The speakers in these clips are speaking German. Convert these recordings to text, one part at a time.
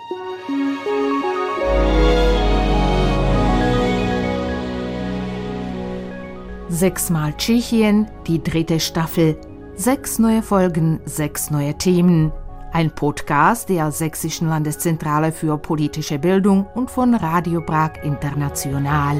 Sechsmal Tschechien, die 3. Staffel. 6 neue Folgen, 6 neue Themen. Ein Podcast der Sächsischen Landeszentrale für politische Bildung und von Radio Prag International.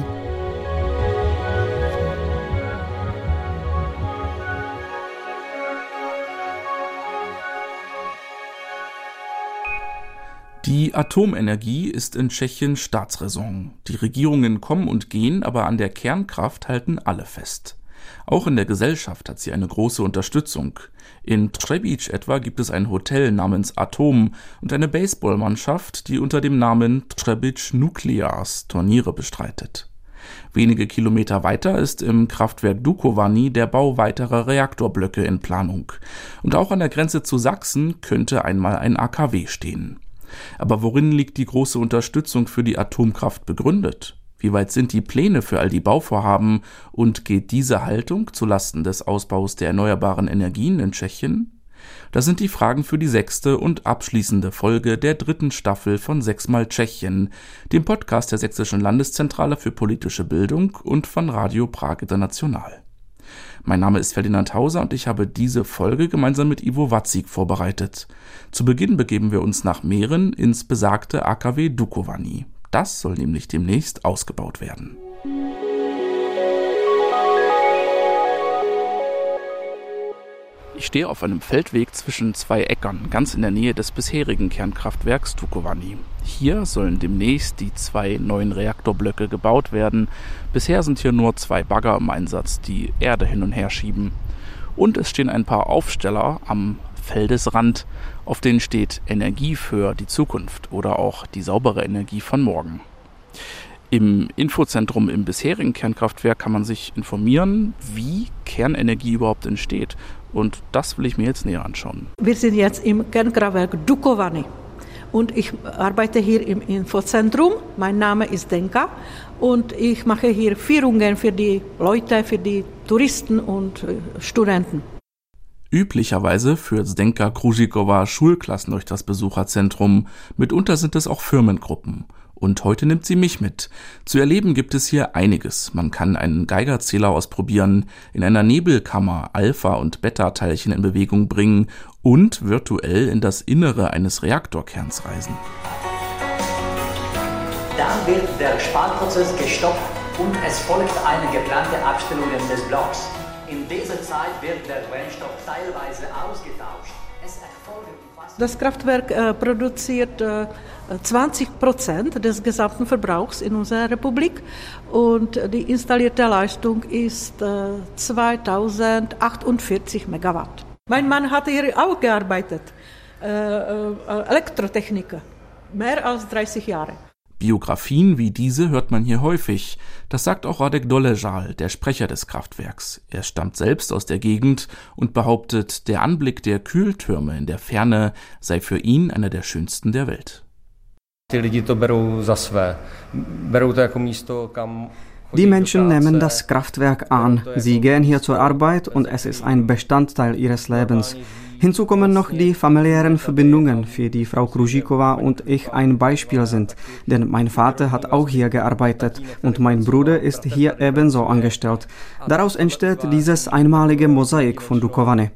Die Atomenergie ist in Tschechien Staatsräson. Die Regierungen kommen und gehen, aber an der Kernkraft halten alle fest. Auch in der Gesellschaft hat sie eine große Unterstützung. In Třebíč etwa gibt es ein Hotel namens Atom und eine Baseballmannschaft, die unter dem Namen Třebíč Nuclears Turniere bestreitet. Wenige Kilometer weiter ist im Kraftwerk Dukovany der Bau weiterer Reaktorblöcke in Planung. Und auch an der Grenze zu Sachsen könnte einmal ein AKW stehen. Aber worin liegt die große Unterstützung für die Atomkraft begründet? Wie weit sind die Pläne für all die Bauvorhaben und geht diese Haltung zulasten des Ausbaus der erneuerbaren Energien in Tschechien? Das sind die Fragen für die 6. und abschließende Folge der 3. Staffel von 6mal Tschechien, dem Podcast der Sächsischen Landeszentrale für politische Bildung und von Radio Prag International. Mein Name ist Ferdinand Hauser und ich habe diese Folge gemeinsam mit Ivo Watzig vorbereitet. Zu Beginn begeben wir uns nach Mähren ins besagte AKW Dukovany. Das soll nämlich demnächst ausgebaut werden. Ich stehe auf einem Feldweg zwischen 2 Äckern, ganz in der Nähe des bisherigen Kernkraftwerks Dukovany. Hier sollen demnächst die 2 neuen Reaktorblöcke gebaut werden. Bisher sind hier nur 2 Bagger im Einsatz, die Erde hin und her schieben. Und es stehen ein paar Aufsteller am Feldesrand, auf denen steht Energie für die Zukunft oder auch die saubere Energie von morgen. Im Infozentrum im bisherigen Kernkraftwerk kann man sich informieren, wie Kernenergie überhaupt entsteht. Und das will ich mir jetzt näher anschauen. Wir sind jetzt im Kernkraftwerk Dukovany und ich arbeite hier im Infozentrum. Mein Name ist Denka und ich mache hier Führungen für die Leute, für die Touristen und Studenten. Üblicherweise führt Zdenka Kružíková Schulklassen durch das Besucherzentrum. Mitunter sind es auch Firmengruppen. Und heute nimmt sie mich mit. Zu erleben gibt es hier einiges. Man kann einen Geigerzähler ausprobieren, in einer Nebelkammer Alpha- und Beta-Teilchen in Bewegung bringen und virtuell in das Innere eines Reaktorkerns reisen. Dann wird der Spaltprozess gestoppt und es folgt eine geplante Abstellung des Blocks. In dieser Zeit wird der Brennstoff teilweise ausgetauscht. Das Kraftwerk produziert 20% des gesamten Verbrauchs in unserer Republik und die installierte Leistung ist 2048 Megawatt. Mein Mann hat hier auch gearbeitet, Elektrotechniker, mehr als 30 Jahre. Biografien wie diese hört man hier häufig. Das sagt auch Radek Dolezal, der Sprecher des Kraftwerks. Er stammt selbst aus der Gegend und behauptet, der Anblick der Kühltürme in der Ferne sei für ihn einer der schönsten der Welt. Die Menschen nehmen das Kraftwerk an. Sie gehen hier zur Arbeit und es ist ein Bestandteil ihres Lebens. Hinzu kommen noch die familiären Verbindungen, für die Frau Kružíková und ich ein Beispiel sind. Denn mein Vater hat auch hier gearbeitet und mein Bruder ist hier ebenso angestellt. Daraus entsteht dieses einmalige Mosaik von Dukovany.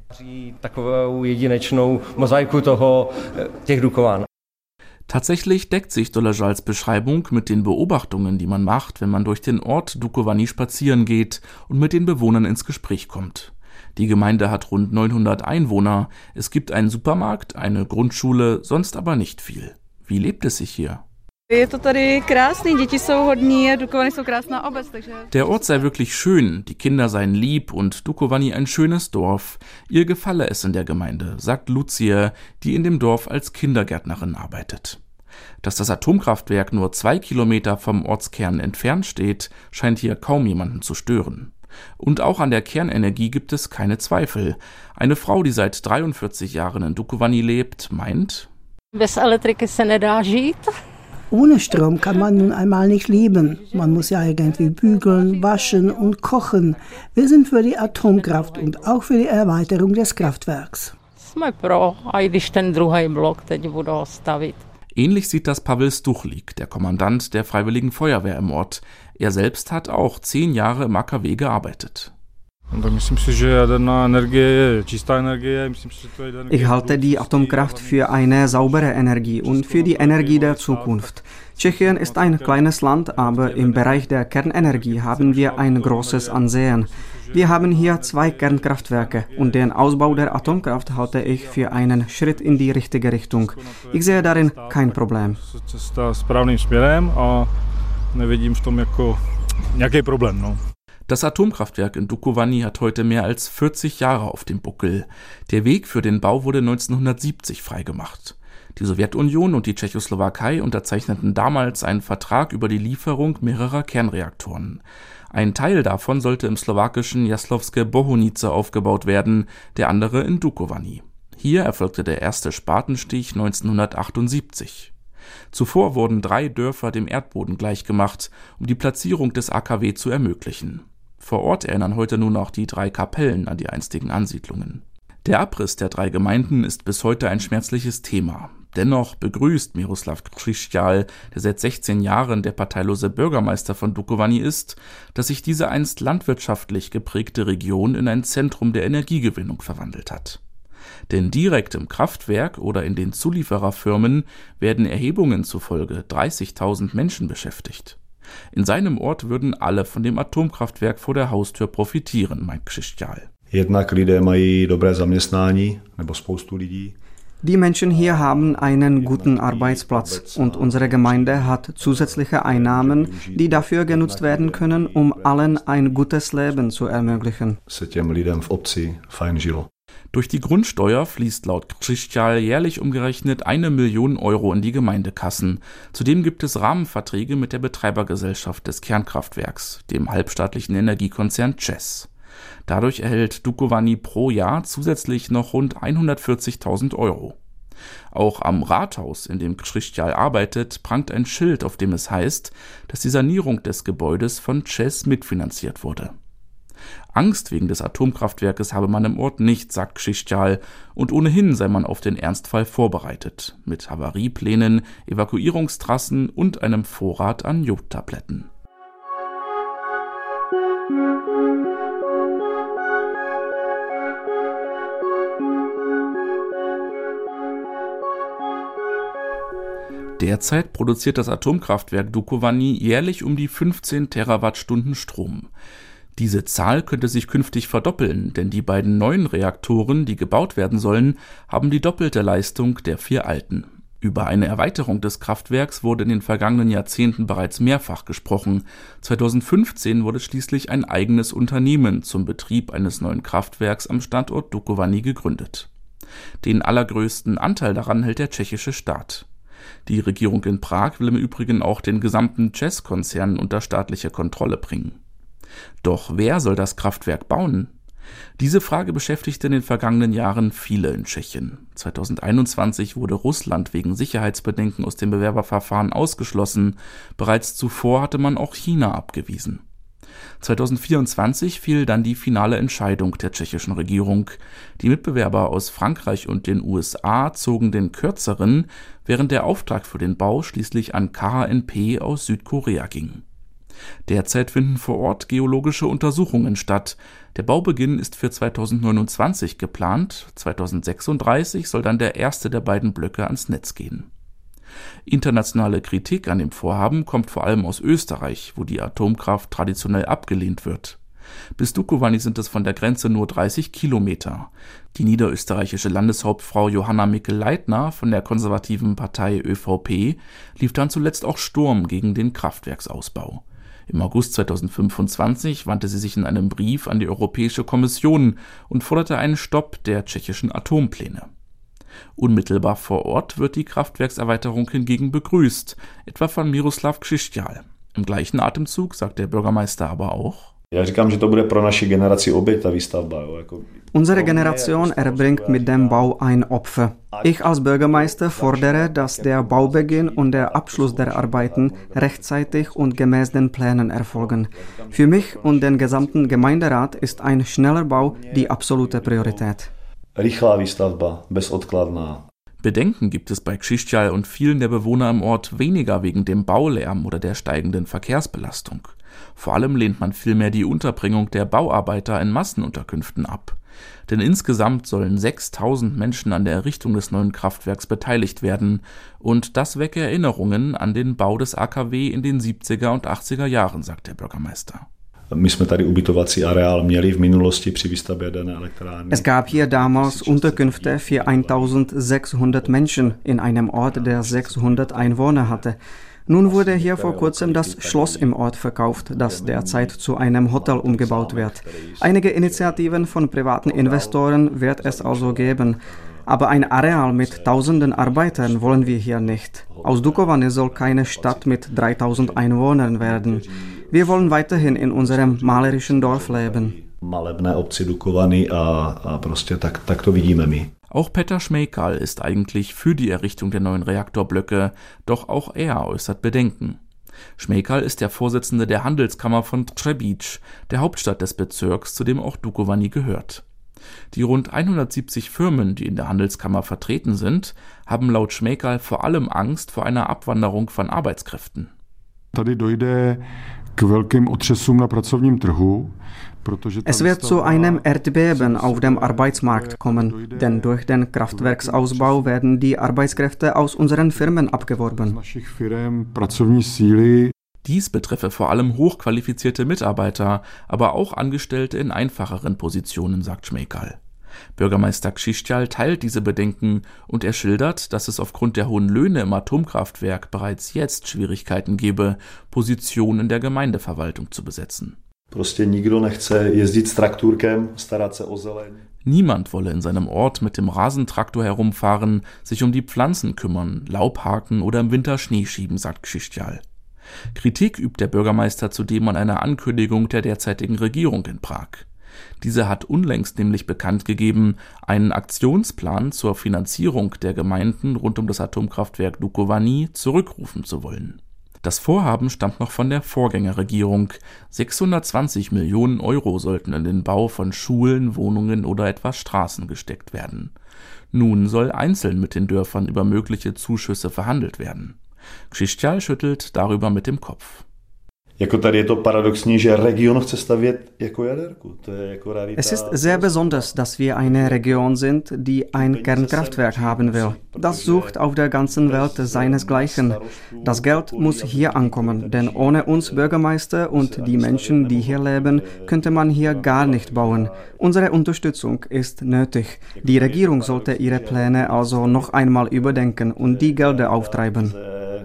Tatsächlich deckt sich Dolezals Beschreibung mit den Beobachtungen, die man macht, wenn man durch den Ort Dukovany spazieren geht und mit den Bewohnern ins Gespräch kommt. Die Gemeinde hat rund 900 Einwohner, es gibt einen Supermarkt, eine Grundschule, sonst aber nicht viel. Wie lebt es sich hier? Der Ort sei wirklich schön, die Kinder seien lieb und Dukovany ein schönes Dorf. Ihr gefalle es in der Gemeinde, sagt Lucie, die in dem Dorf als Kindergärtnerin arbeitet. Dass das Atomkraftwerk nur 2 Kilometer vom Ortskern entfernt steht, scheint hier kaum jemanden zu stören. Und auch an der Kernenergie gibt es keine Zweifel. Eine Frau, die seit 43 Jahren in Dukovany lebt, meint: Ohne Strom kann man nun einmal nicht leben. Man muss ja irgendwie bügeln, waschen und kochen. Wir sind für die Atomkraft und auch für die Erweiterung des Kraftwerks. Ähnlich sieht das Pavel Stuchlik, der Kommandant der Freiwilligen Feuerwehr im Ort. Er selbst hat auch 10 Jahre im AKW gearbeitet. Ich halte die Atomkraft für eine saubere Energie und für die Energie der Zukunft. Tschechien ist ein kleines Land, aber im Bereich der Kernenergie haben wir ein großes Ansehen. Wir haben hier 2 Kernkraftwerke und den Ausbau der Atomkraft halte ich für einen Schritt in die richtige Richtung. Ich sehe darin kein Problem. Das Atomkraftwerk in Dukovany hat heute mehr als 40 Jahre auf dem Buckel. Der Weg für den Bau wurde 1970 freigemacht. Die Sowjetunion und die Tschechoslowakei unterzeichneten damals einen Vertrag über die Lieferung mehrerer Kernreaktoren. Ein Teil davon sollte im slowakischen Jaslovské Bohunice aufgebaut werden, der andere in Dukovany. Hier erfolgte der erste Spatenstich 1978. Zuvor wurden 3 Dörfer dem Erdboden gleichgemacht, um die Platzierung des AKW zu ermöglichen. Vor Ort erinnern heute nur noch die 3 Kapellen an die einstigen Ansiedlungen. Der Abriss der 3 Gemeinden ist bis heute ein schmerzliches Thema. Dennoch begrüßt Miroslav Křišťál, der seit 16 Jahren der parteilose Bürgermeister von Dukovany ist, dass sich diese einst landwirtschaftlich geprägte Region in ein Zentrum der Energiegewinnung verwandelt hat. Denn direkt im Kraftwerk oder in den Zuliefererfirmen werden Erhebungen zufolge 30.000 Menschen beschäftigt. In seinem Ort würden alle von dem Atomkraftwerk vor der Haustür profitieren, meint Křišťál. Die Menschen hier haben einen guten Arbeitsplatz und unsere Gemeinde hat zusätzliche Einnahmen, die dafür genutzt werden können, um allen ein gutes Leben zu ermöglichen. Durch die Grundsteuer fließt laut Křišťál jährlich umgerechnet 1 Million Euro in die Gemeindekassen. Zudem gibt es Rahmenverträge mit der Betreibergesellschaft des Kernkraftwerks, dem halbstaatlichen Energiekonzern ČEZ. Dadurch erhält Dukovany pro Jahr zusätzlich noch rund 140.000 Euro. Auch am Rathaus, in dem Křišťál arbeitet, prangt ein Schild, auf dem es heißt, dass die Sanierung des Gebäudes von ČEZ mitfinanziert wurde. Angst wegen des Atomkraftwerkes habe man im Ort nicht, sagt Křišťál, und ohnehin sei man auf den Ernstfall vorbereitet, mit Havarieplänen, Evakuierungstrassen und einem Vorrat an Jodtabletten. Derzeit produziert das Atomkraftwerk Dukovany jährlich um die 15 Terawattstunden Strom. Diese Zahl könnte sich künftig verdoppeln, denn die beiden neuen Reaktoren, die gebaut werden sollen, haben die doppelte Leistung der 4 alten. Über eine Erweiterung des Kraftwerks wurde in den vergangenen Jahrzehnten bereits mehrfach gesprochen. 2015 wurde schließlich ein eigenes Unternehmen zum Betrieb eines neuen Kraftwerks am Standort Dukovany gegründet. Den allergrößten Anteil daran hält der tschechische Staat. Die Regierung in Prag will im Übrigen auch den gesamten ČEZ-Konzern unter staatliche Kontrolle bringen. Doch wer soll das Kraftwerk bauen? Diese Frage beschäftigte in den vergangenen Jahren viele in Tschechien. 2021 wurde Russland wegen Sicherheitsbedenken aus dem Bewerberverfahren ausgeschlossen. Bereits zuvor hatte man auch China abgewiesen. 2024 fiel dann die finale Entscheidung der tschechischen Regierung. Die Mitbewerber aus Frankreich und den USA zogen den kürzeren, während der Auftrag für den Bau schließlich an KHNP aus Südkorea ging. Derzeit finden vor Ort geologische Untersuchungen statt. Der Baubeginn ist für 2029 geplant. 2036 soll dann der erste der beiden Blöcke ans Netz gehen. Internationale Kritik an dem Vorhaben kommt vor allem aus Österreich, wo die Atomkraft traditionell abgelehnt wird. Bis Dukovany sind es von der Grenze nur 30 Kilometer. Die niederösterreichische Landeshauptfrau Johanna Mikl-Leitner von der konservativen Partei ÖVP lief dann zuletzt auch Sturm gegen den Kraftwerksausbau. Im August 2025 wandte sie sich in einem Brief an die Europäische Kommission und forderte einen Stopp der tschechischen Atompläne. Unmittelbar vor Ort wird die Kraftwerkserweiterung hingegen begrüßt, etwa von Miroslav Křišťál. Im gleichen Atemzug sagt der Bürgermeister aber auch: Unsere Generation erbringt mit dem Bau ein Opfer. Ich als Bürgermeister fordere, dass der Baubeginn und der Abschluss der Arbeiten rechtzeitig und gemäß den Plänen erfolgen. Für mich und den gesamten Gemeinderat ist ein schneller Bau die absolute Priorität. Bedenken gibt es bei Krzysztof und vielen der Bewohner im Ort weniger wegen dem Baulärm oder der steigenden Verkehrsbelastung. Vor allem lehnt man vielmehr die Unterbringung der Bauarbeiter in Massenunterkünften ab. Denn insgesamt sollen 6.000 Menschen an der Errichtung des neuen Kraftwerks beteiligt werden. Und das wecke Erinnerungen an den Bau des AKW in den 70er und 80er Jahren, sagt der Bürgermeister. Es gab hier damals Unterkünfte für 1.600 Menschen in einem Ort, der 600 Einwohner hatte. Nun wurde hier vor kurzem das Schloss im Ort verkauft, das derzeit zu einem Hotel umgebaut wird. Einige Initiativen von privaten Investoren wird es also geben. Aber ein Areal mit tausenden Arbeitern wollen wir hier nicht. Aus Dukovany soll keine Stadt mit 3.000 Einwohnern werden. Wir wollen weiterhin in unserem malerischen Dorf leben. Auch Petr Šmejkal ist eigentlich für die Errichtung der neuen Reaktorblöcke, doch auch er äußert Bedenken. Šmejkal ist der Vorsitzende der Handelskammer von Třebíč, der Hauptstadt des Bezirks, zu dem auch Dukovany gehört. Die rund 170 Firmen, die in der Handelskammer vertreten sind, haben laut Šmejkal vor allem Angst vor einer Abwanderung von Arbeitskräften. Es wird zu einem Erdbeben auf dem Arbeitsmarkt kommen, denn durch den Kraftwerksausbau werden die Arbeitskräfte aus unseren Firmen abgeworben. Dies betreffe vor allem hochqualifizierte Mitarbeiter, aber auch Angestellte in einfacheren Positionen, sagt Šmejkal. Bürgermeister Krzysztof teilt diese Bedenken und er schildert, dass es aufgrund der hohen Löhne im Atomkraftwerk bereits jetzt Schwierigkeiten gebe, Positionen in der Gemeindeverwaltung zu besetzen. Niemand wolle in seinem Ort mit dem Rasentraktor herumfahren, sich um die Pflanzen kümmern, Laub haken oder im Winter Schnee schieben, sagt Krzysztof. Kritik übt der Bürgermeister zudem an einer Ankündigung der derzeitigen Regierung in Prag. Diese hat unlängst nämlich bekannt gegeben, einen Aktionsplan zur Finanzierung der Gemeinden rund um das Atomkraftwerk Dukovany zurückrufen zu wollen. Das Vorhaben stammt noch von der Vorgängerregierung. 620 Millionen Euro sollten in den Bau von Schulen, Wohnungen oder etwa Straßen gesteckt werden. Nun soll einzeln mit den Dörfern über mögliche Zuschüsse verhandelt werden. Krzysztof schüttelt darüber mit dem Kopf. Es ist sehr besonders, dass wir eine Region sind, die ein Kernkraftwerk haben will. Das sucht auf der ganzen Welt seinesgleichen. Das Geld muss hier ankommen, denn ohne uns Bürgermeister und die Menschen, die hier leben, könnte man hier gar nicht bauen. Unsere Unterstützung ist nötig. Die Regierung sollte ihre Pläne also noch einmal überdenken und die Gelder auftreiben.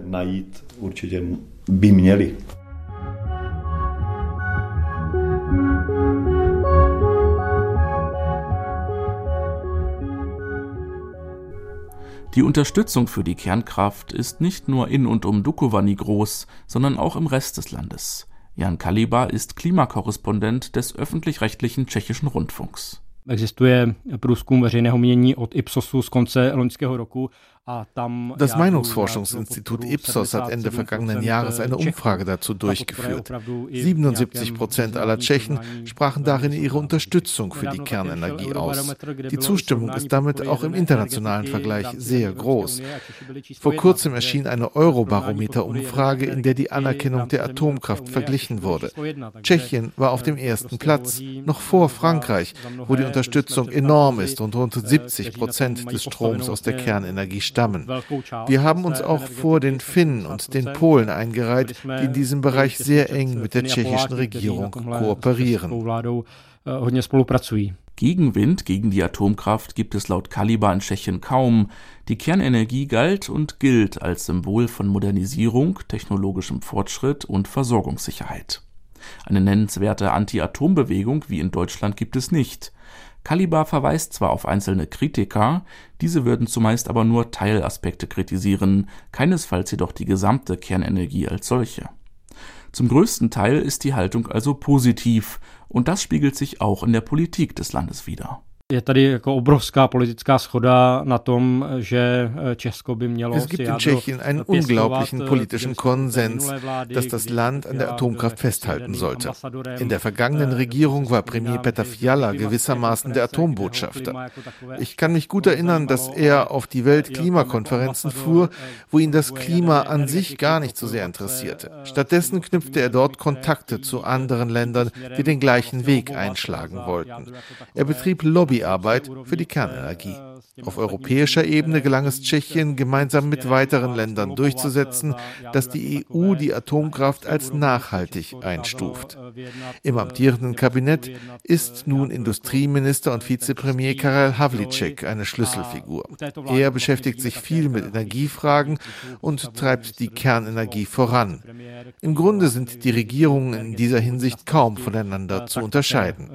Die Unterstützung für die Kernkraft ist nicht nur in und um Dukovany groß, sondern auch im Rest des Landes. Jan Kaliba ist Klimakorrespondent des öffentlich-rechtlichen tschechischen Rundfunks. Existuje průzkum veřejného mínění od Ipsosu z konce loňského roku. Das Meinungsforschungsinstitut Ipsos hat Ende vergangenen Jahres eine Umfrage dazu durchgeführt. 77% aller Tschechen sprachen darin ihre Unterstützung für die Kernenergie aus. Die Zustimmung ist damit auch im internationalen Vergleich sehr groß. Vor kurzem erschien eine Eurobarometer-Umfrage, in der die Anerkennung der Atomkraft verglichen wurde. Tschechien war auf dem ersten Platz, noch vor Frankreich, wo die Unterstützung enorm ist und rund 70% des Stroms aus der Kernenergie stammen. Wir haben uns auch vor den Finnen und den Polen eingereiht, die in diesem Bereich sehr eng mit der tschechischen Regierung kooperieren. Gegenwind gegen die Atomkraft gibt es laut Kaliba in Tschechien kaum. Die Kernenergie galt und gilt als Symbol von Modernisierung, technologischem Fortschritt und Versorgungssicherheit. Eine nennenswerte Anti-Atom-Bewegung wie in Deutschland gibt es nicht. Kaliba verweist zwar auf einzelne Kritiker, diese würden zumeist aber nur Teilaspekte kritisieren, keinesfalls jedoch die gesamte Kernenergie als solche. Zum größten Teil ist die Haltung also positiv, und das spiegelt sich auch in der Politik des Landes wider. Es gibt in Tschechien einen unglaublichen politischen Konsens, dass das Land an der Atomkraft festhalten sollte. In der vergangenen Regierung war Premier Petr Fiala gewissermaßen der Atombotschafter. Ich kann mich gut erinnern, dass er auf die Weltklimakonferenzen fuhr, wo ihn das Klima an sich gar nicht so sehr interessierte. Stattdessen knüpfte er dort Kontakte zu anderen Ländern, die den gleichen Weg einschlagen wollten. Er betrieb Lobbyarbeit für die Kernenergie. Auf europäischer Ebene gelang es Tschechien, gemeinsam mit weiteren Ländern durchzusetzen, dass die EU die Atomkraft als nachhaltig einstuft. Im amtierenden Kabinett ist nun Industrieminister und Vizepremier Karel Havlíček eine Schlüsselfigur. Er beschäftigt sich viel mit Energiefragen und treibt die Kernenergie voran. Im Grunde sind die Regierungen in dieser Hinsicht kaum voneinander zu unterscheiden.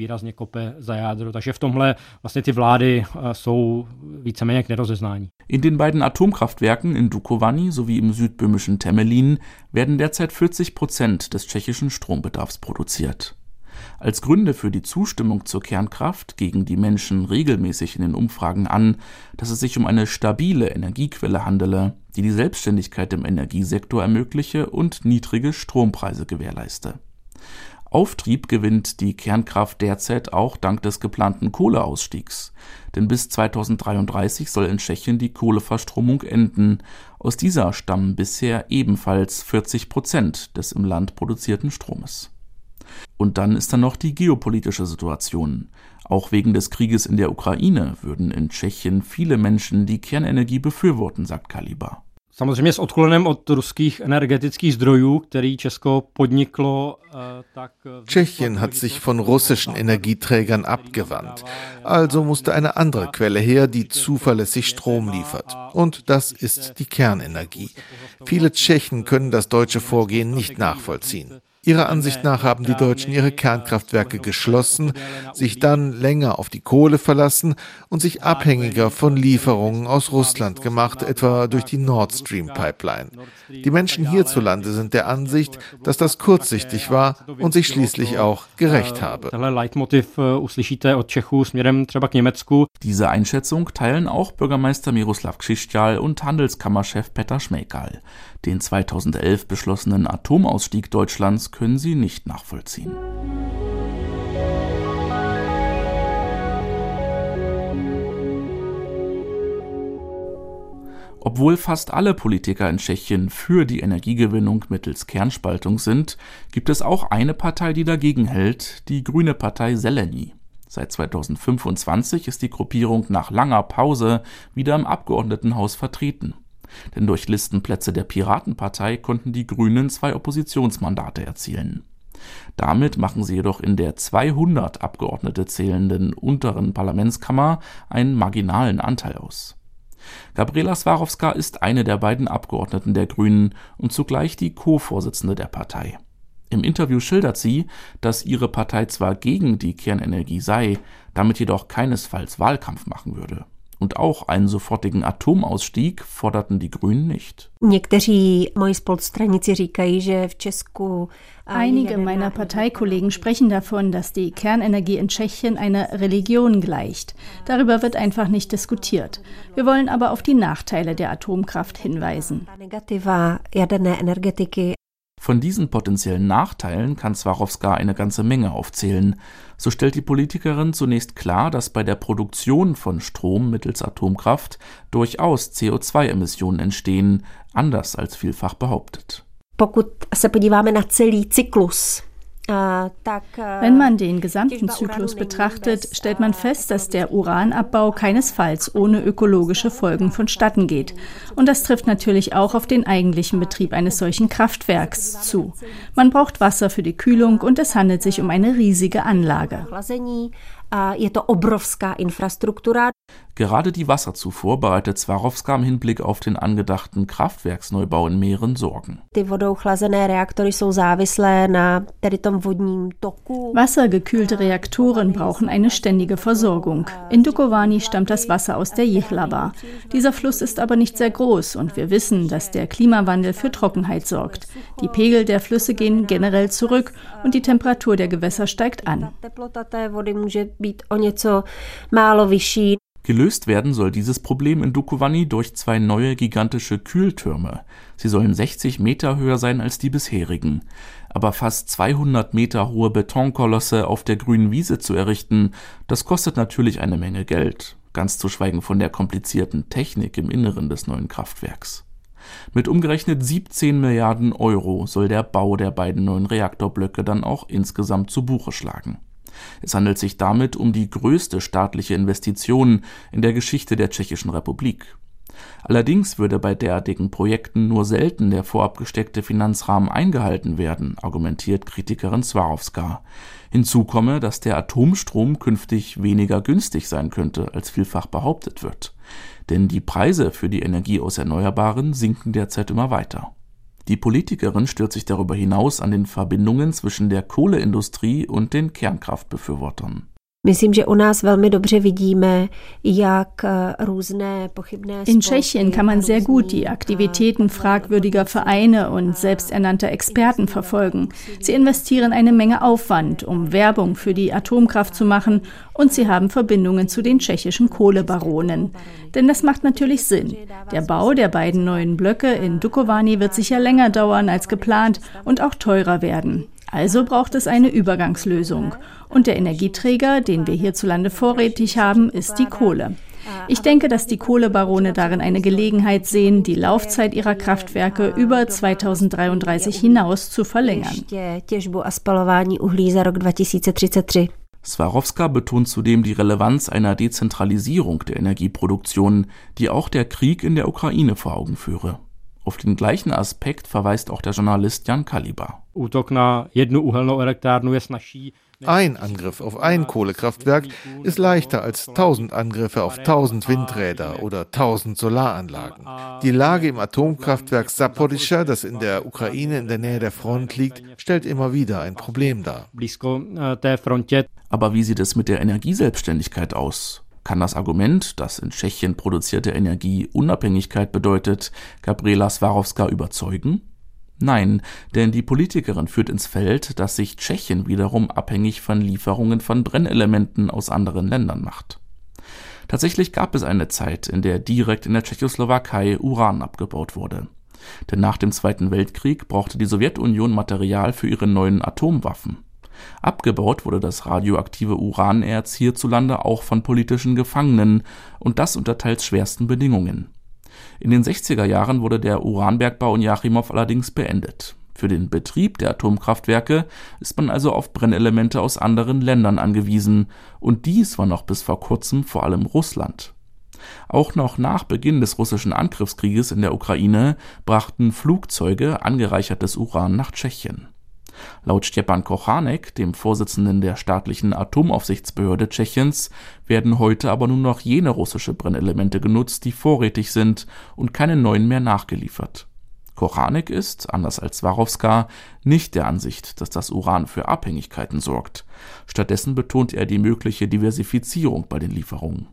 In den beiden Atomkraftwerken in Dukovany sowie im südböhmischen Temelín werden derzeit 40% des tschechischen Strombedarfs produziert. Als Gründe für die Zustimmung zur Kernkraft geben die Menschen regelmäßig in den Umfragen an, dass es sich um eine stabile Energiequelle handele, die die Selbstständigkeit im Energiesektor ermögliche und niedrige Strompreise gewährleiste. Auftrieb gewinnt die Kernkraft derzeit auch dank des geplanten Kohleausstiegs. Denn bis 2033 soll in Tschechien die Kohleverstromung enden. Aus dieser stammen bisher ebenfalls 40% des im Land produzierten Stromes. Und dann ist da noch die geopolitische Situation. Auch wegen des Krieges in der Ukraine würden in Tschechien viele Menschen die Kernenergie befürworten, sagt Kaliber. Samozřejmě s odklonem od ruských energetických zdrojů, který Česko podniklo, tak Tschechien hat sich von russischen Energieträgern abgewandt. Also musste eine andere Quelle her, die zuverlässig Strom liefert. Und das ist die Kernenergie. Viele Tschechen können das deutsche Vorgehen nicht nachvollziehen. Ihrer Ansicht nach haben die Deutschen ihre Kernkraftwerke geschlossen, sich dann länger auf die Kohle verlassen und sich abhängiger von Lieferungen aus Russland gemacht, etwa durch die Nord Stream Pipeline. Die Menschen hierzulande sind der Ansicht, dass das kurzsichtig war und sich schließlich auch gerecht habe. Diese Einschätzung teilen auch Bürgermeister Miroslav Křišťál und Handelskammerchef Petr Šmejkal. Den 2011 beschlossenen Atomausstieg Deutschlands können sie nicht nachvollziehen. Obwohl fast alle Politiker in Tschechien für die Energiegewinnung mittels Kernspaltung sind, gibt es auch eine Partei, die dagegen hält, die grüne Partei Zelení. Seit 2025 ist die Gruppierung nach langer Pause wieder im Abgeordnetenhaus vertreten. Denn durch Listenplätze der Piratenpartei konnten die Grünen 2 Oppositionsmandate erzielen. Damit machen sie jedoch in der 200 Abgeordnete zählenden unteren Parlamentskammer einen marginalen Anteil aus. Gabriela Swarowska ist eine der beiden Abgeordneten der Grünen und zugleich die Co-Vorsitzende der Partei. Im Interview schildert sie, dass ihre Partei zwar gegen die Kernenergie sei, damit jedoch keinesfalls Wahlkampf machen würde. Und auch einen sofortigen Atomausstieg forderten die Grünen nicht. Einige meiner Parteikollegen sprechen davon, dass die Kernenergie in Tschechien einer Religion gleicht. Darüber wird einfach nicht diskutiert. Wir wollen aber auf die Nachteile der Atomkraft hinweisen. Von diesen potenziellen Nachteilen kann Swarowska eine ganze Menge aufzählen. So stellt die Politikerin zunächst klar, dass bei der Produktion von Strom mittels Atomkraft durchaus CO2-Emissionen entstehen, anders als vielfach behauptet. Wenn man den gesamten Zyklus betrachtet, stellt man fest, dass der Uranabbau keinesfalls ohne ökologische Folgen vonstatten geht. Und das trifft natürlich auch auf den eigentlichen Betrieb eines solchen Kraftwerks zu. Man braucht Wasser für die Kühlung und es handelt sich um eine riesige Anlage. Gerade die Wasserzufuhr bereitet Swarovska im Hinblick auf den angedachten Kraftwerksneubau in Mähren Sorgen. Wassergekühlte Reaktoren brauchen eine ständige Versorgung. In Dukovany stammt das Wasser aus der Jihlava. Dieser Fluss ist aber nicht sehr groß und wir wissen, dass der Klimawandel für Trockenheit sorgt. Die Pegel der Flüsse gehen generell zurück und die Temperatur der Gewässer steigt an. Gelöst werden soll dieses Problem in Dukovany durch 2 neue gigantische Kühltürme. Sie sollen 60 Meter höher sein als die bisherigen. Aber fast 200 Meter hohe Betonkolosse auf der grünen Wiese zu errichten, das kostet natürlich eine Menge Geld. Ganz zu schweigen von der komplizierten Technik im Inneren des neuen Kraftwerks. Mit umgerechnet 17 Milliarden Euro soll der Bau der beiden neuen Reaktorblöcke dann auch insgesamt zu Buche schlagen. Es handelt sich damit um die größte staatliche Investition in der Geschichte der Tschechischen Republik. Allerdings würde bei derartigen Projekten nur selten der vorab gesteckte Finanzrahmen eingehalten werden, argumentiert Kritikerin Swarovska. Hinzu komme, dass der Atomstrom künftig weniger günstig sein könnte, als vielfach behauptet wird. Denn die Preise für die Energie aus Erneuerbaren sinken derzeit immer weiter. Die Politikerin stört sich darüber hinaus an den Verbindungen zwischen der Kohleindustrie und den Kernkraftbefürwortern. In Tschechien kann man sehr gut die Aktivitäten fragwürdiger Vereine und selbsternannter Experten verfolgen. Sie investieren eine Menge Aufwand, um Werbung für die Atomkraft zu machen, und sie haben Verbindungen zu den tschechischen Kohlebaronen. Denn das macht natürlich Sinn. Der Bau der beiden neuen Blöcke in Dukovany wird sicher länger dauern als geplant und auch teurer werden. Also braucht es eine Übergangslösung. Und der Energieträger, den wir hierzulande vorrätig haben, ist die Kohle. Ich denke, dass die Kohlebarone darin eine Gelegenheit sehen, die Laufzeit ihrer Kraftwerke über 2033 hinaus zu verlängern. Swarovska betont zudem die Relevanz einer Dezentralisierung der Energieproduktion, die auch der Krieg in der Ukraine vor Augen führe. Auf den gleichen Aspekt verweist auch der Journalist Jan Kaliba. Ein Angriff auf ein Kohlekraftwerk ist leichter als 1000 Angriffe auf 1000 Windräder oder 1000 Solaranlagen. Die Lage im Atomkraftwerk Saporischschja, das in der Ukraine in der Nähe der Front liegt, stellt immer wieder ein Problem dar. Aber wie sieht es mit der Energieselbstständigkeit aus? Kann das Argument, dass in Tschechien produzierte Energie Unabhängigkeit bedeutet, Gabriela Swarovska überzeugen? Nein, denn die Politikerin führt ins Feld, dass sich Tschechien wiederum abhängig von Lieferungen von Brennelementen aus anderen Ländern macht. Tatsächlich gab es eine Zeit, in der direkt in der Tschechoslowakei Uran abgebaut wurde. Denn nach dem Zweiten Weltkrieg brauchte die Sowjetunion Material für ihre neuen Atomwaffen. Abgebaut wurde das radioaktive Uranerz hierzulande auch von politischen Gefangenen und das unter teils schwersten Bedingungen. In den 60er Jahren wurde der Uranbergbau in Jáchymov allerdings beendet. Für den Betrieb der Atomkraftwerke ist man also auf Brennelemente aus anderen Ländern angewiesen und dies war noch bis vor kurzem vor allem Russland. Auch noch nach Beginn des russischen Angriffskrieges in der Ukraine brachten Flugzeuge angereichertes Uran nach Tschechien. Laut Stepan Kochanek, dem Vorsitzenden der staatlichen Atomaufsichtsbehörde Tschechiens, werden heute aber nur noch jene russische Brennelemente genutzt, die vorrätig sind und keine neuen mehr nachgeliefert. Kochanek ist, anders als Swarovska, nicht der Ansicht, dass das Uran für Abhängigkeiten sorgt. Stattdessen betont er die mögliche Diversifizierung bei den Lieferungen.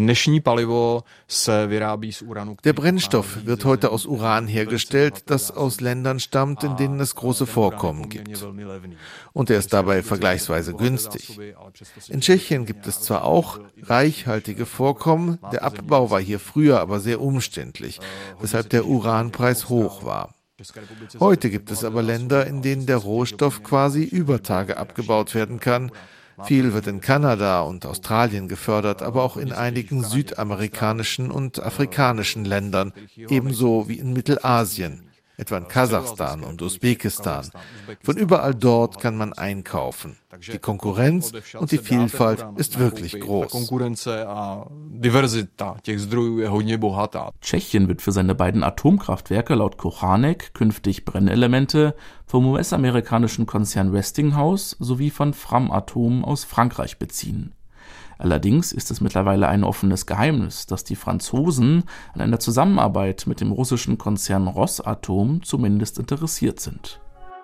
Der Brennstoff wird heute aus Uran hergestellt, das aus Ländern stammt, in denen es große Vorkommen gibt. Und er ist dabei vergleichsweise günstig. In Tschechien gibt es zwar auch reichhaltige Vorkommen, der Abbau war hier früher aber sehr umständlich, weshalb der Uranpreis hoch war. Heute gibt es aber Länder, in denen der Rohstoff quasi über Tage abgebaut werden kann. Viel wird in Kanada und Australien gefördert, aber auch in einigen südamerikanischen und afrikanischen Ländern, ebenso wie in Mittelasien, etwa in Kasachstan und Usbekistan. Von überall dort kann man einkaufen. Die Konkurrenz und die Vielfalt ist wirklich groß. Tschechien wird für seine beiden Atomkraftwerke laut Kochanek künftig Brennelemente vom US-amerikanischen Konzern Westinghouse sowie von Framatome aus Frankreich beziehen. Allerdings ist es mittlerweile ein offenes Geheimnis, dass die Franzosen an einer Zusammenarbeit mit dem russischen Konzern Rosatom zumindest interessiert sind.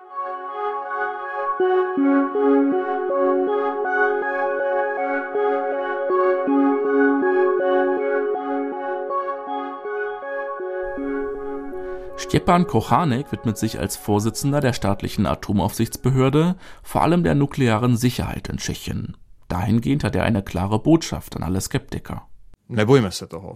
Stjepan Kochanek widmet sich als Vorsitzender der staatlichen Atomaufsichtsbehörde vor allem der nuklearen Sicherheit in Tschechien. Dahingehend hat er eine klare Botschaft an alle Skeptiker. Wir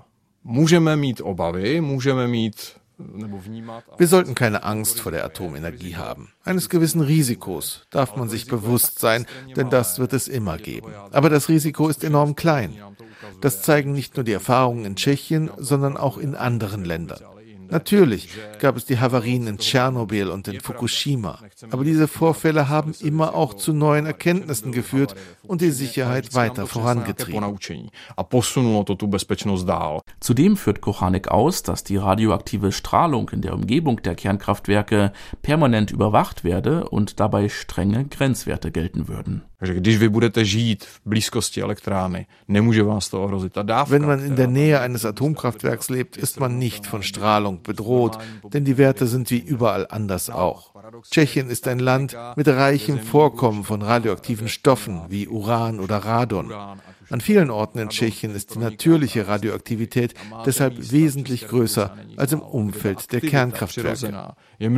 sollten keine Angst vor der Atomenergie haben. Eines gewissen Risikos darf man sich bewusst sein, denn das wird es immer geben. Aber das Risiko ist enorm klein. Das zeigen nicht nur die Erfahrungen in Tschechien, sondern auch in anderen Ländern. Natürlich gab es die Havarien in Tschernobyl und in Fukushima, aber diese Vorfälle haben immer auch zu neuen Erkenntnissen geführt und die Sicherheit weiter vorangetrieben. Zudem führt Kochanek aus, dass die radioaktive Strahlung in der Umgebung der Kernkraftwerke permanent überwacht werde und dabei strenge Grenzwerte gelten würden. Wenn man in der Nähe eines Atomkraftwerks lebt, ist man nicht von Strahlung bedroht, denn die Werte sind wie überall anders auch. Tschechien ist ein Land mit reichem Vorkommen von radioaktiven Stoffen wie Uran oder Radon. An vielen Orten in Tschechien ist die natürliche Radioaktivität deshalb wesentlich größer als im Umfeld der Kernkraftwerke.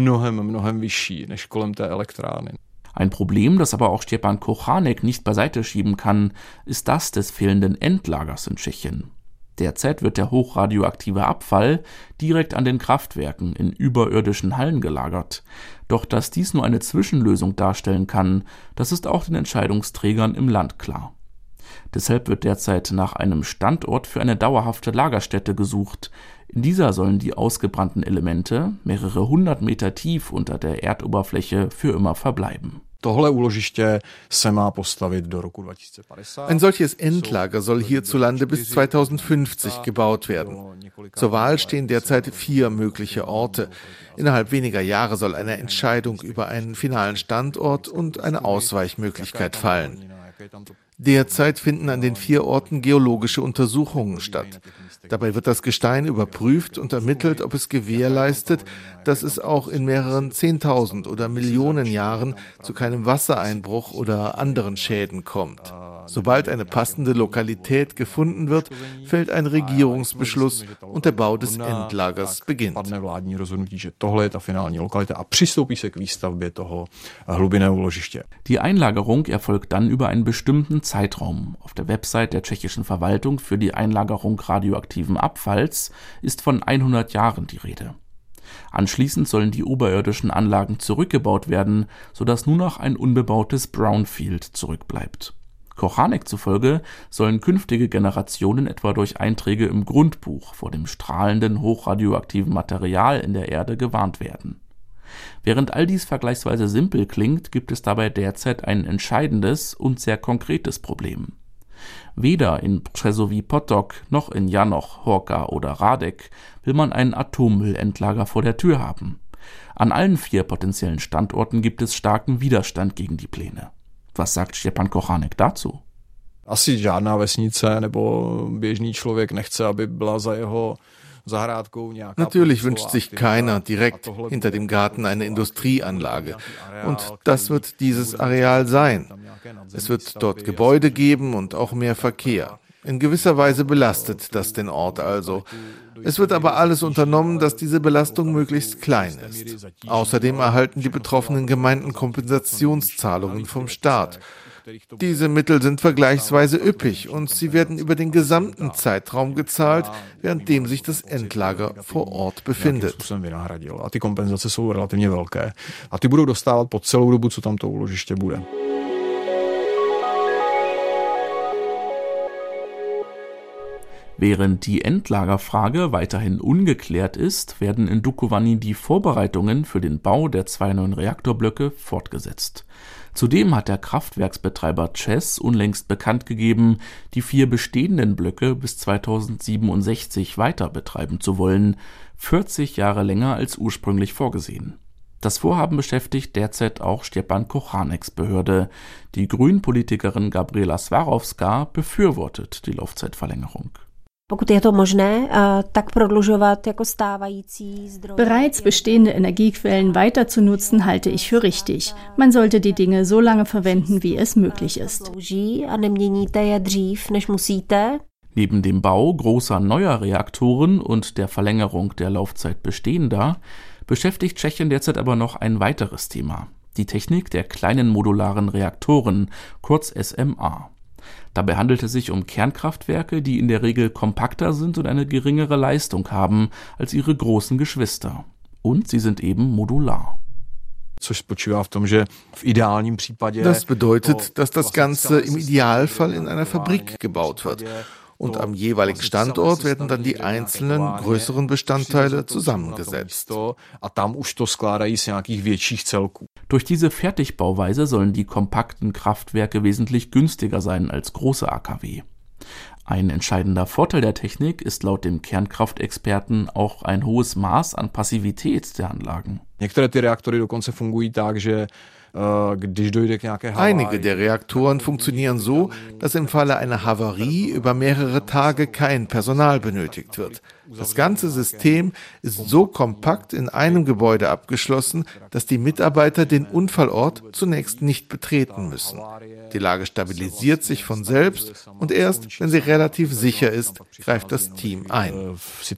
Ein Problem, das aber auch Stjepan Kochanek nicht beiseite schieben kann, ist das des fehlenden Endlagers in Tschechien. Derzeit wird der hochradioaktive Abfall direkt an den Kraftwerken in überirdischen Hallen gelagert. Doch dass dies nur eine Zwischenlösung darstellen kann, das ist auch den Entscheidungsträgern im Land klar. Deshalb wird derzeit nach einem Standort für eine dauerhafte Lagerstätte gesucht. In dieser sollen die ausgebrannten Elemente mehrere 100 Meter tief unter der Erdoberfläche für immer verbleiben. Ein solches Endlager soll hierzulande bis 2050 gebaut werden. Zur Wahl stehen derzeit 4 mögliche Orte. Innerhalb weniger Jahre soll eine Entscheidung über einen finalen Standort und eine Ausweichmöglichkeit fallen. Derzeit finden an den 4 Orten geologische Untersuchungen statt. Dabei wird das Gestein überprüft und ermittelt, ob es gewährleistet, dass es auch in mehreren 10.000 oder Millionen Jahren zu keinem Wassereinbruch oder anderen Schäden kommt. Sobald eine passende Lokalität gefunden wird, fällt ein Regierungsbeschluss und der Bau des Endlagers beginnt. Die Einlagerung erfolgt dann über einen bestimmten Zeitraum. Auf der Website der tschechischen Verwaltung für die Einlagerung radioaktiven Abfalls ist von 100 Jahren die Rede. Anschließend sollen die oberirdischen Anlagen zurückgebaut werden, sodass nur noch ein unbebautes Brownfield zurückbleibt. Kochanek zufolge sollen künftige Generationen etwa durch Einträge im Grundbuch vor dem strahlenden hochradioaktiven Material in der Erde gewarnt werden. Während all dies vergleichsweise simpel klingt, gibt es dabei derzeit ein entscheidendes und sehr konkretes Problem. Weder in Březový potok noch in Janoch, Horka oder Radek will man ein Atommüllendlager vor der Tür haben. An allen 4 potenziellen Standorten gibt es starken Widerstand gegen die Pläne. Was sagt Stjepan Kochanek dazu? Natürlich wünscht sich keiner direkt hinter dem Garten eine Industrieanlage. Und das wird dieses Areal sein. Es wird dort Gebäude geben und auch mehr Verkehr. In gewisser Weise belastet das den Ort also. Es wird aber alles unternommen, dass diese Belastung möglichst klein ist. Außerdem erhalten die betroffenen Gemeinden Kompensationszahlungen vom Staat. Diese Mittel sind vergleichsweise üppig und sie werden über den gesamten Zeitraum gezahlt, währenddem sich das Endlager vor Ort befindet. Während die Endlagerfrage weiterhin ungeklärt ist, werden in Dukovany die Vorbereitungen für den Bau der 2 neuen Reaktorblöcke fortgesetzt. Zudem hat der Kraftwerksbetreiber ČEZ unlängst bekannt gegeben, die 4 bestehenden Blöcke bis 2067 weiter betreiben zu wollen, 40 Jahre länger als ursprünglich vorgesehen. Das Vorhaben beschäftigt derzeit auch Stjepan Kochaneks Behörde. Die Grünen-Politikerin Gabriela Swarowska befürwortet die Laufzeitverlängerung. Bereits bestehende Energiequellen weiter zu nutzen, halte ich für richtig. Man sollte die Dinge so lange verwenden, wie es möglich ist. Neben dem Bau großer neuer Reaktoren und der Verlängerung der Laufzeit bestehender beschäftigt Tschechien derzeit aber noch ein weiteres Thema: die Technik der kleinen modularen Reaktoren, kurz SMA. Dabei handelt es sich um Kernkraftwerke, die in der Regel kompakter sind und eine geringere Leistung haben als ihre großen Geschwister. Und sie sind eben modular. Das bedeutet, dass das Ganze im Idealfall in einer Fabrik gebaut wird. Und am jeweiligen Standort werden dann die einzelnen größeren Bestandteile zusammengesetzt. Durch diese Fertigbauweise sollen die kompakten Kraftwerke wesentlich günstiger sein als große AKW. Ein entscheidender Vorteil der Technik ist laut dem Kernkraftexperten auch ein hohes Maß an Passivität der Anlagen. Einige der Reaktoren funktionieren so, dass im Falle einer Havarie über mehrere Tage kein Personal benötigt wird. Das ganze System ist so kompakt in einem Gebäude abgeschlossen, dass die Mitarbeiter den Unfallort zunächst nicht betreten müssen. Die Lage stabilisiert sich von selbst und erst, wenn sie relativ sicher ist, greift das Team ein.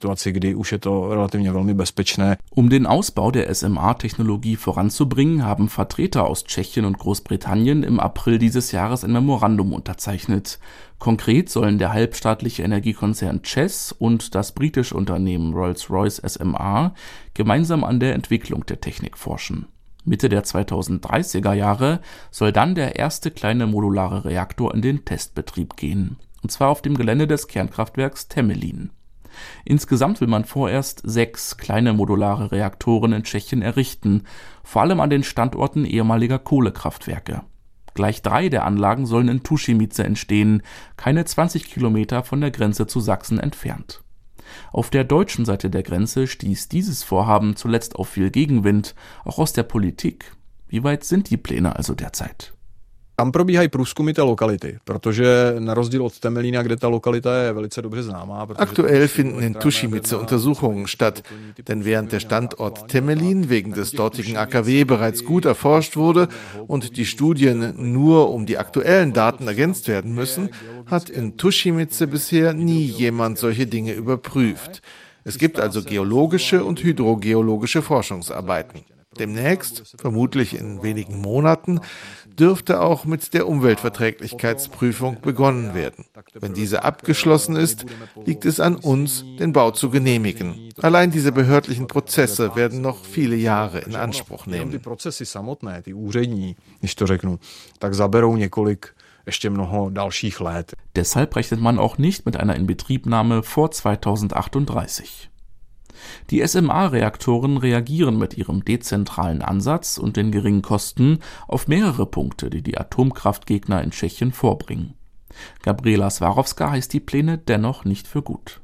Um den Ausbau der SMA-Technologie voranzubringen, haben Vertreter aus Tschechien und Großbritannien im April dieses Jahres ein Memorandum unterzeichnet. Konkret sollen der halbstaatliche Energiekonzern ČEZ und das britische Unternehmen Rolls-Royce SMA gemeinsam an der Entwicklung der Technik forschen. Mitte der 2030er Jahre soll dann der erste kleine modulare Reaktor in den Testbetrieb gehen, und zwar auf dem Gelände des Kernkraftwerks Temelín. Insgesamt will man vorerst 6 kleine modulare Reaktoren in Tschechien errichten, vor allem an den Standorten ehemaliger Kohlekraftwerke. Gleich 3 der Anlagen sollen in Tuschimice entstehen, keine 20 Kilometer von der Grenze zu Sachsen entfernt. Auf der deutschen Seite der Grenze stieß dieses Vorhaben zuletzt auf viel Gegenwind, auch aus der Politik. Wie weit sind die Pläne also derzeit? Tam probíhají průzkumy té lokality, protože na rozdíl od Temelína, kde ta lokalita je velice dobře známá. Aktuell finden in Tuschimice Untersuchungen statt, denn während der Standort Temelín wegen des dortigen AKW bereits gut erforscht wurde und die Studien nur um die aktuellen Daten ergänzt werden müssen, hat in Tuschimice bisher nie jemand solche Dinge überprüft. Es gibt also geologische und hydrogeologische Forschungsarbeiten. Demnächst, vermutlich in wenigen Monaten, dürfte auch mit der Umweltverträglichkeitsprüfung begonnen werden. Wenn diese abgeschlossen ist, liegt es an uns, den Bau zu genehmigen. Allein diese behördlichen Prozesse werden noch viele Jahre in Anspruch nehmen. Deshalb rechnet man auch nicht mit einer Inbetriebnahme vor 2038. Die SMA-Reaktoren reagieren mit ihrem dezentralen Ansatz und den geringen Kosten auf mehrere Punkte, die die Atomkraftgegner in Tschechien vorbringen. Gabriela Swarowska heißt die Pläne dennoch nicht für gut.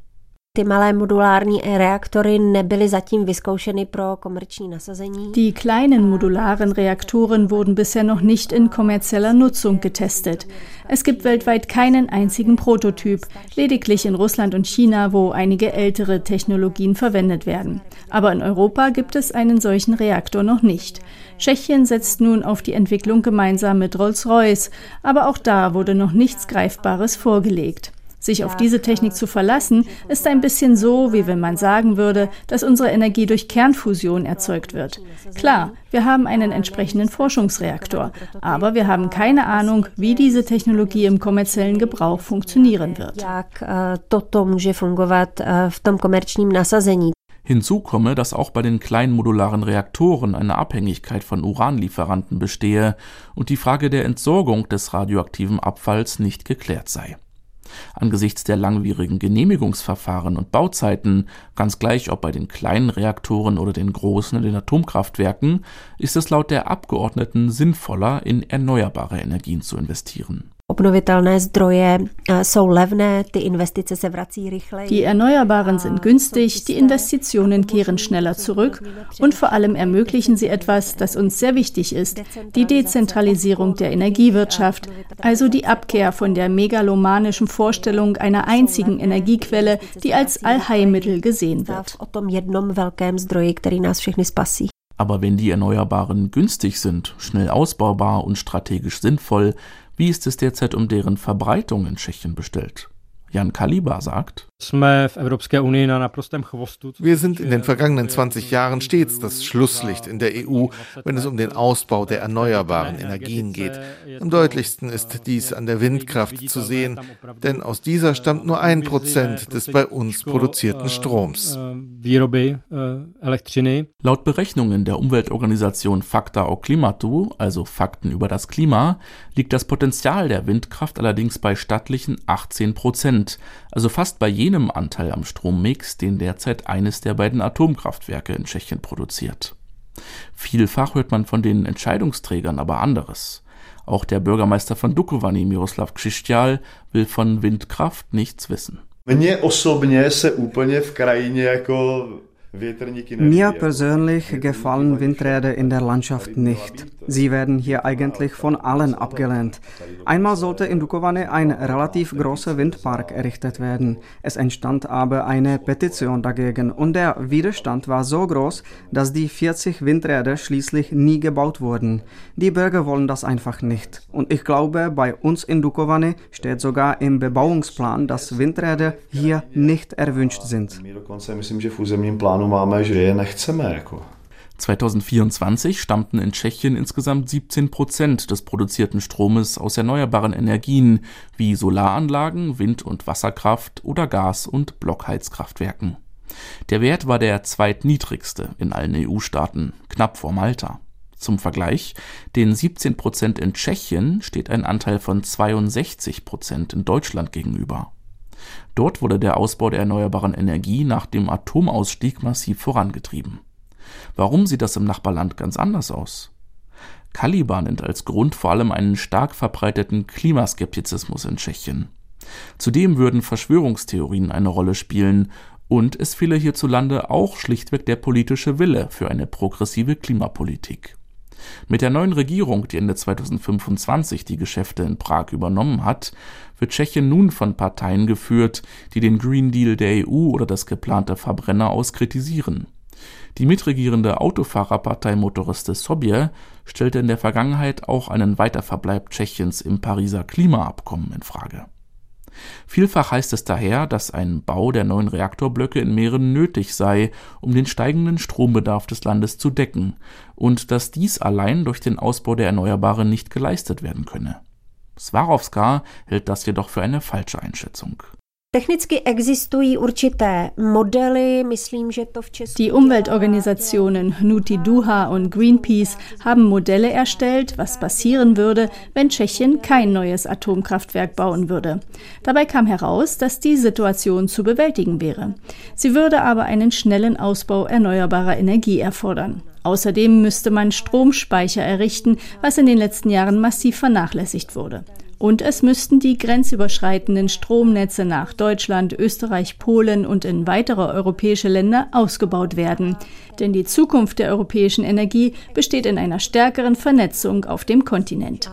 Die kleinen modularen Reaktoren wurden bisher noch nicht in kommerzieller Nutzung getestet. Es gibt weltweit keinen einzigen Prototyp, lediglich in Russland und China, wo einige ältere Technologien verwendet werden. Aber in Europa gibt es einen solchen Reaktor noch nicht. Tschechien setzt nun auf die Entwicklung gemeinsam mit Rolls-Royce, aber auch da wurde noch nichts Greifbares vorgelegt. Sich auf diese Technik zu verlassen, ist ein bisschen so, wie wenn man sagen würde, dass unsere Energie durch Kernfusion erzeugt wird. Klar, wir haben einen entsprechenden Forschungsreaktor, aber wir haben keine Ahnung, wie diese Technologie im kommerziellen Gebrauch funktionieren wird. Hinzu komme, dass auch bei den kleinen modularen Reaktoren eine Abhängigkeit von Uranlieferanten bestehe und die Frage der Entsorgung des radioaktiven Abfalls nicht geklärt sei. Angesichts der langwierigen Genehmigungsverfahren und Bauzeiten, ganz gleich ob bei den kleinen Reaktoren oder den großen in den Atomkraftwerken, ist es laut der Abgeordneten sinnvoller, in erneuerbare Energien zu investieren. Die Erneuerbaren sind günstig, die Investitionen kehren schneller zurück und vor allem ermöglichen sie etwas, das uns sehr wichtig ist, die Dezentralisierung der Energiewirtschaft, also die Abkehr von der megalomanischen Vorstellung einer einzigen Energiequelle, die als Allheilmittel gesehen wird. Aber wenn die Erneuerbaren günstig sind, schnell ausbaubar und strategisch sinnvoll, wie ist es derzeit um deren Verbreitung in Tschechien bestellt? Jan Kaliba sagt: Wir sind in den vergangenen 20 Jahren stets das Schlusslicht in der EU, wenn es um den Ausbau der erneuerbaren Energien geht. Am deutlichsten ist dies an der Windkraft zu sehen, denn aus dieser stammt nur 1% des bei uns produzierten Stroms. Laut Berechnungen der Umweltorganisation Fakta o Klimatu, also Fakten über das Klima, liegt das Potenzial der Windkraft allerdings bei stattlichen 18%, also fast bei jenem Anteil am Strommix, den derzeit eines der beiden Atomkraftwerke in Tschechien produziert. Vielfach hört man von den Entscheidungsträgern aber anderes. Auch der Bürgermeister von Dukovany, Miroslav Křišťál, will von Windkraft nichts wissen. Mir persönlich gefallen Windräder in der Landschaft nicht. Sie werden hier eigentlich von allen abgelehnt. Einmal sollte in Dukovany ein relativ großer Windpark errichtet werden. Es entstand aber eine Petition dagegen und der Widerstand war so groß, dass die 40 Windräder schließlich nie gebaut wurden. Die Bürger wollen das einfach nicht. Und ich glaube, bei uns in Dukovany steht sogar im Bebauungsplan, dass Windräder hier nicht erwünscht sind. 2024 stammten in Tschechien insgesamt 17% des produzierten Stromes aus erneuerbaren Energien wie Solaranlagen, Wind- und Wasserkraft oder Gas- und Blockheizkraftwerken. Der Wert war der zweitniedrigste in allen EU-Staaten, knapp vor Malta. Zum Vergleich, den 17% in Tschechien steht ein Anteil von 62% in Deutschland gegenüber. Dort wurde der Ausbau der erneuerbaren Energie nach dem Atomausstieg massiv vorangetrieben. Warum sieht das im Nachbarland ganz anders aus? Kaliba nennt als Grund vor allem einen stark verbreiteten Klimaskeptizismus in Tschechien. Zudem würden Verschwörungstheorien eine Rolle spielen und es fehle hierzulande auch schlichtweg der politische Wille für eine progressive Klimapolitik. Mit der neuen Regierung, die Ende 2025 die Geschäfte in Prag übernommen hat, wird Tschechien nun von Parteien geführt, die den Green Deal der EU oder das geplante Verbrenner aus kritisieren. Die mitregierende Autofahrerpartei Motoristy Sobie stellte in der Vergangenheit auch einen Weiterverbleib Tschechiens im Pariser Klimaabkommen in Frage. Vielfach heißt es daher, dass ein Bau der neuen Reaktorblöcke in Mähren nötig sei, um den steigenden Strombedarf des Landes zu decken und dass dies allein durch den Ausbau der Erneuerbaren nicht geleistet werden könne. Swarovska hält das jedoch für eine falsche Einschätzung. Die Umweltorganisationen Hnuty Duha und Greenpeace haben Modelle erstellt, was passieren würde, wenn Tschechien kein neues Atomkraftwerk bauen würde. Dabei kam heraus, dass die Situation zu bewältigen wäre. Sie würde aber einen schnellen Ausbau erneuerbarer Energie erfordern. Außerdem müsste man Stromspeicher errichten, was in den letzten Jahren massiv vernachlässigt wurde. Und es müssten die grenzüberschreitenden Stromnetze nach Deutschland, Österreich, Polen und in weitere europäische Länder ausgebaut werden. Denn die Zukunft der europäischen Energie besteht in einer stärkeren Vernetzung auf dem Kontinent.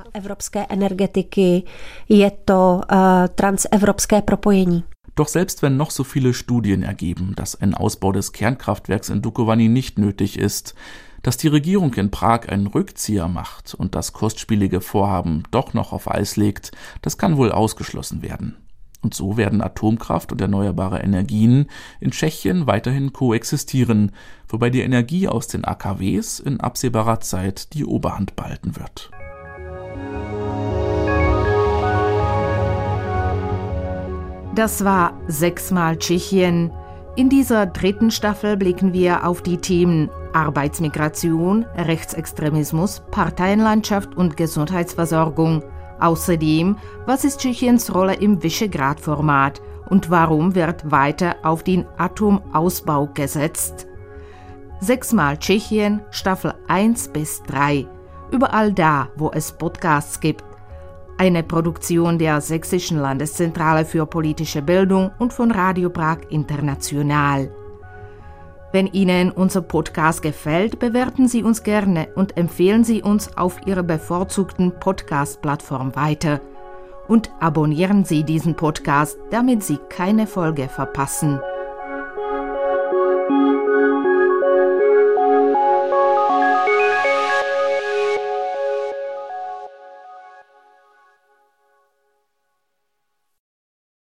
Doch selbst wenn noch so viele Studien ergeben, dass ein Ausbau des Kernkraftwerks in Dukovany nicht nötig ist, dass die Regierung in Prag einen Rückzieher macht und das kostspielige Vorhaben doch noch auf Eis legt, das kann wohl ausgeschlossen werden. Und so werden Atomkraft und erneuerbare Energien in Tschechien weiterhin koexistieren, wobei die Energie aus den AKWs in absehbarer Zeit die Oberhand behalten wird. Das war 6-mal Tschechien. In dieser 3. Staffel blicken wir auf die Themen Arbeitsmigration, Rechtsextremismus, Parteienlandschaft und Gesundheitsversorgung. Außerdem, was ist Tschechiens Rolle im Visegrad-Format und warum wird weiter auf den Atomausbau gesetzt? 6-mal Tschechien, Staffel 1 bis 3. Überall da, wo es Podcasts gibt. eine Produktion der Sächsischen Landeszentrale für politische Bildung und von Radio Prag International. Wenn Ihnen unser Podcast gefällt, bewerten Sie uns gerne und empfehlen Sie uns auf Ihrer bevorzugten Podcast-Plattform weiter. Und abonnieren Sie diesen Podcast, damit Sie keine Folge verpassen.